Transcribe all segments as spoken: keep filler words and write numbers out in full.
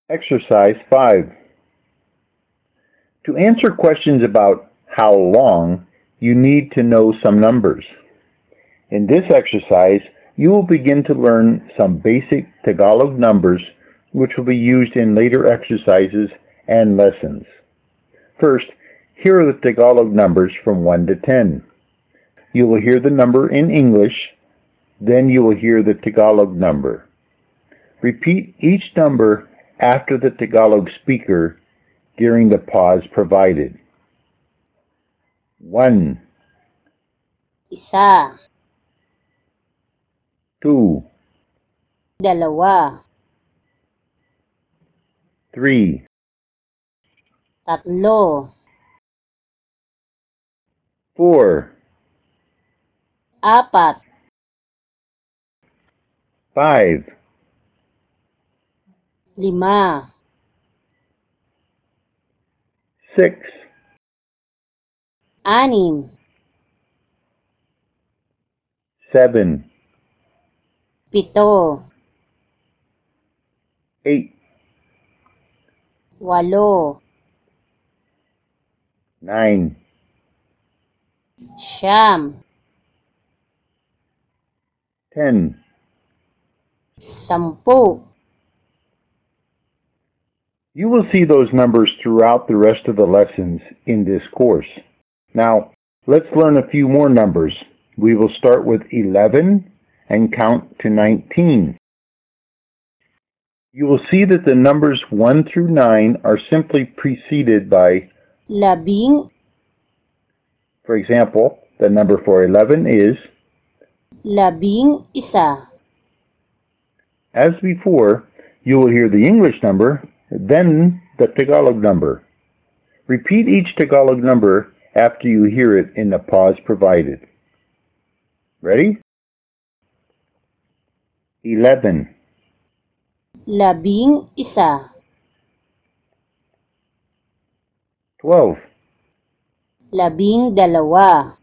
Exercise five. To answer questions about how long, you need to know some numbers. In this exercise, you will begin to learn some basic Tagalog numbers which will be used in later exercises and lessons. First, here are the Tagalog numbers from one to ten. You will hear the number in English, then you will hear the Tagalog number. Repeat each number after the Tagalog speaker during the pause provided. One. Isa. Two. Dalawa. Three. Tatlo. Four. Apat. Five. Lima. Six. Anim. Seven. Pito. Eight. Walo. Nine. Siyam. Ten. Sampu. You will see those numbers throughout the rest of the lessons in this course. Now, let's learn a few more numbers. We will start with eleven and count to nineteen. You will see that the numbers one through nine are simply preceded by Labing. For example, the number for eleven is Labing isa. As before, you will hear the English number, then the Tagalog number. Repeat each Tagalog number after you hear it in the pause provided. Ready? Eleven. Labing isa. Twelve. Labing dalawa.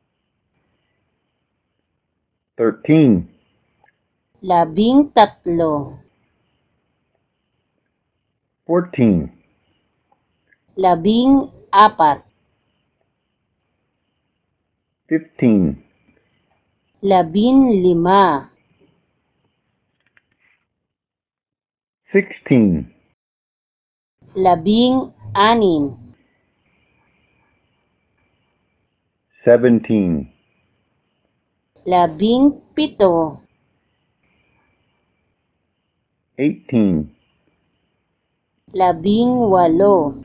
Thirteen. Labing tatlo. Fourteen. Labing apat. Fifteen. Labing lima. Sixteen. Labing anim. Seventeen. Labing pito. Eighteen. Labing walo.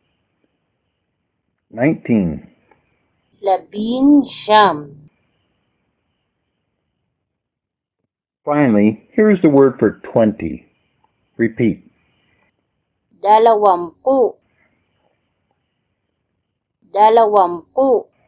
Nineteen. Labing siyam. Finally, here is the word for twenty. Repeat. Dalawampu. Dalawampu.